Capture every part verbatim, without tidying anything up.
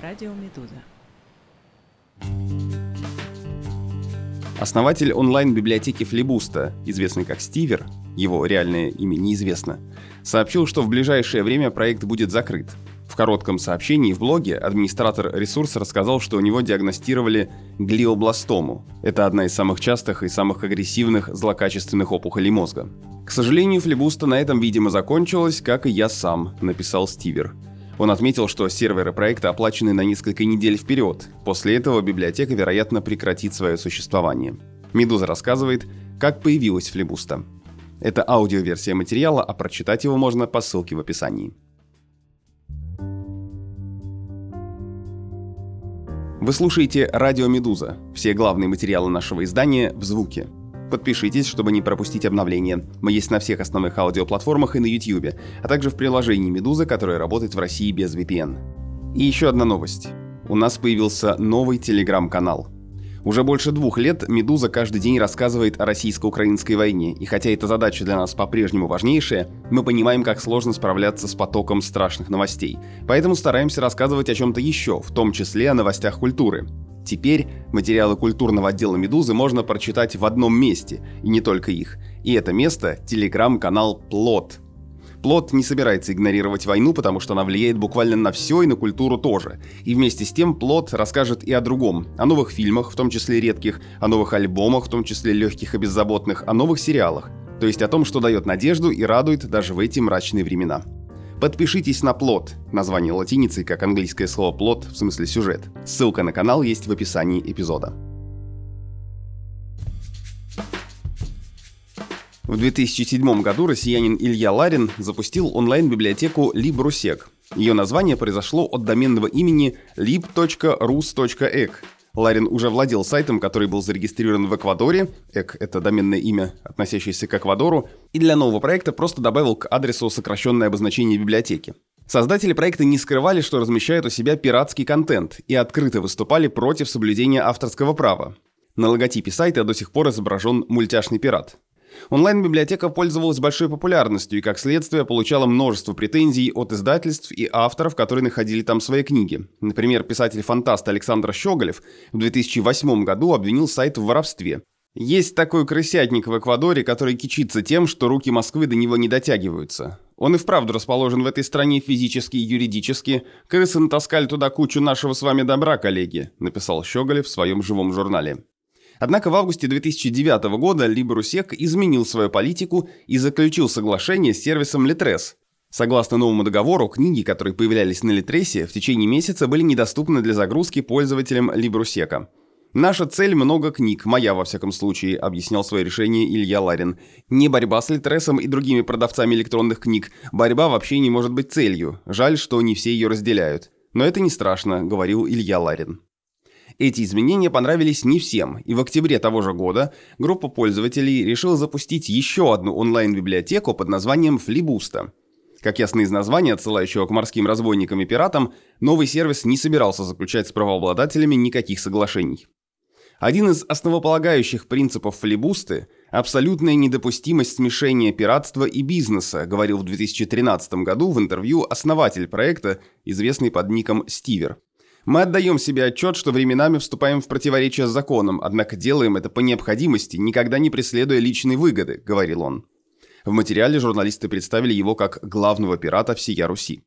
Радио Медуза. Основатель онлайн-библиотеки Флибуста, известный как Стивер, его реальное имя неизвестно, сообщил, что в ближайшее время проект будет закрыт. В коротком сообщении в блоге администратор ресурса рассказал, что у него диагностировали глиобластому. Это одна из самых частых и самых агрессивных злокачественных опухолей мозга. «К сожалению, Флибуста на этом, видимо, закончилась, как и я сам», — написал Стивер. Он отметил, что серверы проекта оплачены на несколько недель вперед. После этого библиотека, вероятно, прекратит свое существование. «Медуза» рассказывает, как появилась Флибуста. Это аудиоверсия материала, а прочитать его можно по ссылке в описании. Вы слушаете «Радио Медуза». Все главные материалы нашего издания в звуке. Подпишитесь, чтобы не пропустить обновления. Мы есть на всех основных аудиоплатформах и на YouTube, а также в приложении «Медуза», которое работает в России без ви пи эн. И еще одна новость. У нас появился новый телеграм-канал. Уже больше двух лет «Медуза» каждый день рассказывает о российско-украинской войне, и хотя эта задача для нас по-прежнему важнейшая, мы понимаем, как сложно справляться с потоком страшных новостей. Поэтому стараемся рассказывать о чем-то еще, в том числе о новостях культуры. Теперь материалы культурного отдела «Медузы» можно прочитать в одном месте, и не только их. И это место – телеграм-канал «Плот». Плот не собирается игнорировать войну, потому что она влияет буквально на все и на культуру тоже. И вместе с тем Плот расскажет и о другом. О новых фильмах, в том числе редких, о новых альбомах, в том числе легких и беззаботных, о новых сериалах. То есть о том, что дает надежду и радует даже в эти мрачные времена. Подпишитесь на Плот, название латиницей, как английское слово плот, в смысле сюжет. Ссылка на канал есть в описании эпизода. В две тысячи седьмом году россиянин Илья Ларин запустил онлайн-библиотеку LibRusek. Ее название произошло от доменного имени lib точка rus точка ec. Ларин уже владел сайтом, который был зарегистрирован в Эквадоре, эк — это доменное имя, относящееся к Эквадору, и для нового проекта просто добавил к адресу сокращенное обозначение библиотеки. Создатели проекта не скрывали, что размещают у себя пиратский контент, и открыто выступали против соблюдения авторского права. На логотипе сайта до сих пор изображен мультяшный пират. Онлайн-библиотека пользовалась большой популярностью и, как следствие, получала множество претензий от издательств и авторов, которые находили там свои книги. Например, писатель-фантаст Александр Щеголев в две тысячи восьмом году обвинил сайт в воровстве. Есть такой крысятник в Эквадоре, который кичится тем, что руки Москвы до него не дотягиваются. Он и вправду расположен в этой стране физически и юридически. Крысы натаскали туда кучу нашего с вами добра, коллеги, написал Щеголев в своем живом журнале. Однако в августе две тысячи девятого года LibRusek изменил свою политику и заключил соглашение с сервисом Litres. Согласно новому договору, книги, которые появлялись на Litres, в течение месяца были недоступны для загрузки пользователям LibRusek. «Наша цель – много книг, моя во всяком случае», – объяснял свое решение Илья Ларин. «Не борьба с Litres и другими продавцами электронных книг. Борьба вообще не может быть целью. Жаль, что не все ее разделяют. Но это не страшно», – говорил Илья Ларин. Эти изменения понравились не всем, и в октябре того же года группа пользователей решила запустить еще одну онлайн-библиотеку под названием Флибуста. Как ясно из названия, отсылающего к морским разбойникам и пиратам, новый сервис не собирался заключать с правообладателями никаких соглашений. Один из основополагающих принципов Флибусты – абсолютная недопустимость смешения пиратства и бизнеса, говорил в две тысячи тринадцатом году в интервью основатель проекта, известный под ником Стивер. «Мы отдаем себе отчет, что временами вступаем в противоречие с законом, однако делаем это по необходимости, никогда не преследуя личной выгоды», — говорил он. В материале журналисты представили его как главного пирата всея Руси.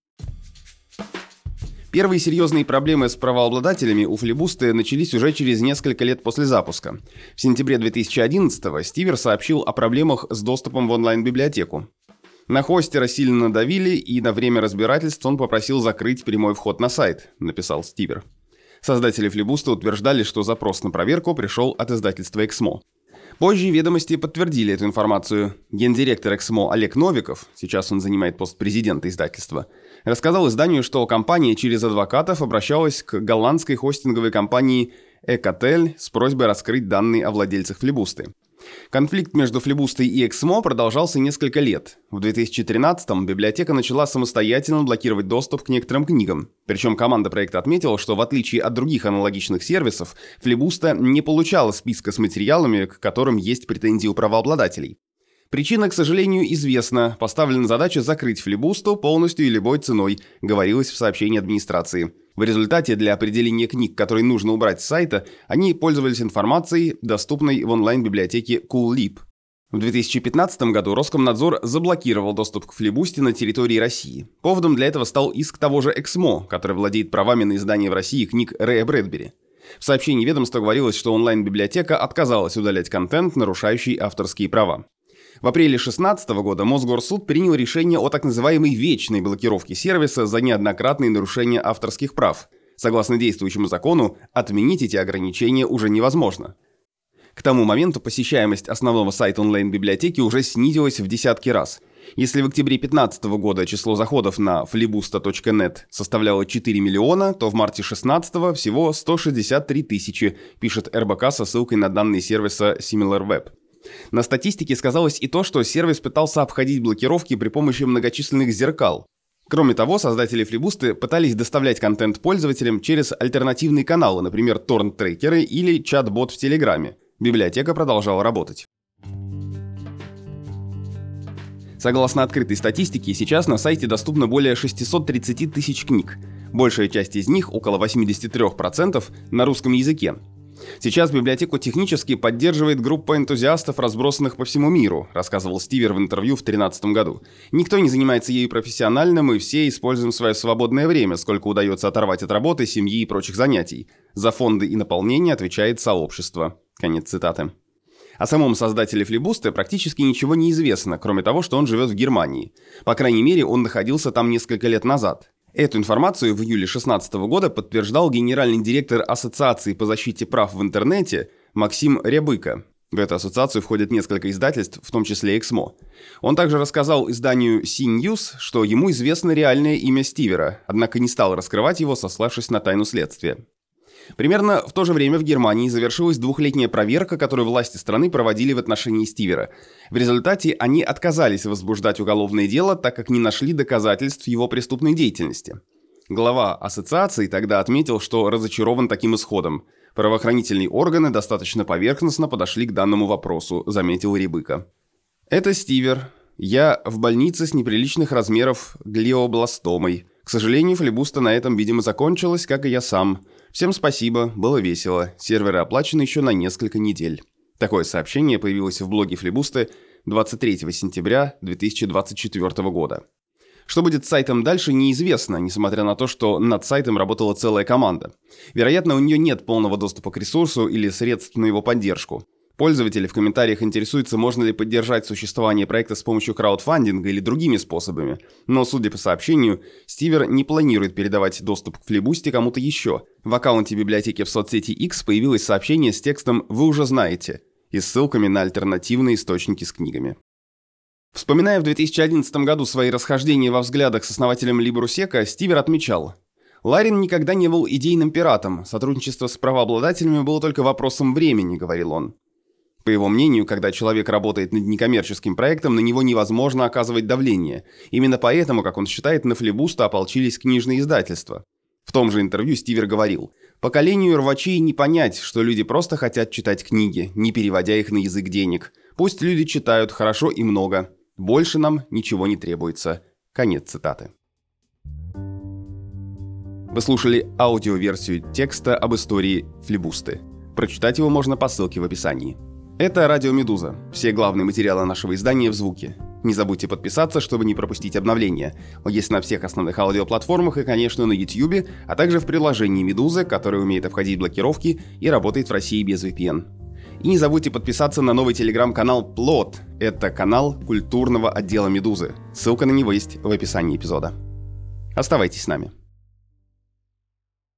Первые серьезные проблемы с правообладателями у Флибусты начались уже через несколько лет после запуска. В сентябре две тысячи одиннадцатого Стивер сообщил о проблемах с доступом в онлайн-библиотеку. На хостера сильно надавили, и на время разбирательств он попросил закрыть прямой вход на сайт, написал Стивер. Создатели Флибуста утверждали, что запрос на проверку пришел от издательства Эксмо. Позже ведомости подтвердили эту информацию. Гендиректор Эксмо Олег Новиков, сейчас он занимает пост президента издательства, рассказал изданию, что компания через адвокатов обращалась к голландской хостинговой компании Экатель с просьбой раскрыть данные о владельцах Флибусты. Конфликт между Флибустой и Эксмо продолжался несколько лет. В две тысячи тринадцатом библиотека начала самостоятельно блокировать доступ к некоторым книгам. Причем команда проекта отметила, что в отличие от других аналогичных сервисов, Флибуста не получала списка с материалами, к которым есть претензии у правообладателей. Причина, к сожалению, известна. Поставлена задача закрыть флибусту полностью и любой ценой, говорилось в сообщении администрации. В результате для определения книг, которые нужно убрать с сайта, они пользовались информацией, доступной в онлайн-библиотеке CoolLib. В две тысячи пятнадцатом году Роскомнадзор заблокировал доступ к флибусте на территории России. Поводом для этого стал иск того же Эксмо, который владеет правами на издание в России книг Рэя Брэдбери. В сообщении ведомства говорилось, что онлайн-библиотека отказалась удалять контент, нарушающий авторские права. В апреле две тысячи шестнадцатого года Мосгорсуд принял решение о так называемой вечной блокировке сервиса за неоднократные нарушения авторских прав. Согласно действующему закону, отменить эти ограничения уже невозможно. К тому моменту посещаемость основного сайта онлайн-библиотеки уже снизилась в десятки раз. Если в октябре две тысячи пятнадцатого года число заходов на флибуста точка нет составляло четыре миллиона, то в марте две тысячи шестнадцатого всего сто шестьдесят три тысячи, пишет эр бэ ка со ссылкой на данные сервиса SimilarWeb. На статистике сказалось и то, что сервис пытался обходить блокировки при помощи многочисленных зеркал. Кроме того, создатели флибусты пытались доставлять контент пользователям через альтернативные каналы, например, торрент-трекеры или чат-бот в Телеграме. Библиотека продолжала работать. Согласно открытой статистике, сейчас на сайте доступно более шестьсот тридцать тысяч книг. Большая часть из них, около восемьдесят три процента, на русском языке. Сейчас библиотеку технически поддерживает группа энтузиастов, разбросанных по всему миру, рассказывал Стивер в интервью в две тысячи тринадцатом году. Никто не занимается ею профессионально, мы все используем свое свободное время, сколько удается оторвать от работы, семьи и прочих занятий. За фонды и наполнение отвечает сообщество. Конец цитаты. О самом создателе флибуста практически ничего не известно, кроме того, что он живет в Германии. По крайней мере, он находился там несколько лет назад. Эту информацию в июле две тысячи шестнадцатого года подтверждал генеральный директор Ассоциации по защите прав в интернете Максим Рябыка. В эту ассоциацию входит несколько издательств, в том числе Эксмо. Он также рассказал изданию си-News, что ему известно реальное имя Стивера, однако не стал раскрывать его, сославшись на тайну следствия. Примерно в то же время в Германии завершилась двухлетняя проверка, которую власти страны проводили в отношении Стивера. В результате они отказались возбуждать уголовное дело, так как не нашли доказательств его преступной деятельности. Глава ассоциации тогда отметил, что разочарован таким исходом. Правоохранительные органы достаточно поверхностно подошли к данному вопросу, заметил Рябыка. Это Стивер. Я в больнице с неприличных размеров глиобластомой. К сожалению, флибуста на этом, видимо, закончилась, как и я сам. Всем спасибо, было весело. Серверы оплачены еще на несколько недель. Такое сообщение появилось в блоге флибусты двадцать третьего сентября две тысячи двадцать четвёртого года. Что будет с сайтом дальше, неизвестно, несмотря на то, что над сайтом работала целая команда. Вероятно, у нее нет полного доступа к ресурсу или средств на его поддержку. Пользователи в комментариях интересуются, можно ли поддержать существование проекта с помощью краудфандинга или другими способами. Но, судя по сообщению, Стивер не планирует передавать доступ к флибусте кому-то еще. В аккаунте библиотеки в соцсети X появилось сообщение с текстом «Вы уже знаете» и ссылками на альтернативные источники с книгами. Вспоминая в две тысячи одиннадцатом году свои расхождения во взглядах с основателем LibreSec, Стивер отмечал: «Ларин никогда не был идейным пиратом, сотрудничество с правообладателями было только вопросом времени», — говорил он. По его мнению, когда человек работает над некоммерческим проектом, на него невозможно оказывать давление. Именно поэтому, как он считает, на флибуста ополчились книжные издательства. В том же интервью Стивер говорил: «Поколению рвачей не понять, что люди просто хотят читать книги, не переводя их на язык денег. Пусть люди читают хорошо и много. Больше нам ничего не требуется». Конец цитаты. Вы слушали аудиоверсию текста об истории флибусты. Прочитать его можно по ссылке в описании. Это Радио Медуза. Все главные материалы нашего издания в звуке. Не забудьте подписаться, чтобы не пропустить обновления. Он есть на всех основных аудиоплатформах и, конечно, на YouTube, а также в приложении Медузы, которое умеет обходить блокировки и работает в России без ви пи эн. И не забудьте подписаться на новый телеграм-канал Плот. Это канал культурного отдела Медузы. Ссылка на него есть в описании эпизода. Оставайтесь с нами.